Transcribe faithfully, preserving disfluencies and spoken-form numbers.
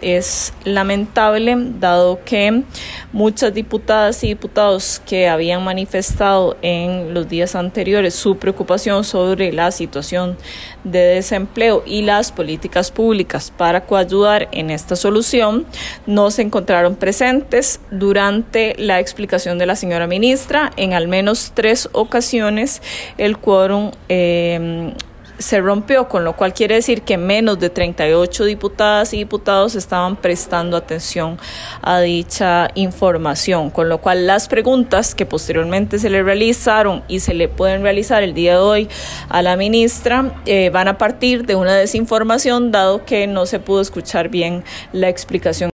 es lamentable, dado que muchas diputadas y diputados que habían manifestado en los días anteriores su preocupación sobre la situación de desempleo y las políticas públicas para coayudar en esta solución no se encontraron presentes durante la explicación de la señora ministra. En al menos tres ocasiones el quórum eh, se rompió, con lo cual quiere decir que menos de treinta y ocho diputadas y diputados estaban prestando atención a dicha información, con lo cual las preguntas que posteriormente se le realizaron y se le pueden realizar el día de hoy a la ministra eh, van a partir de una desinformación, dado que no se pudo escuchar bien la explicación.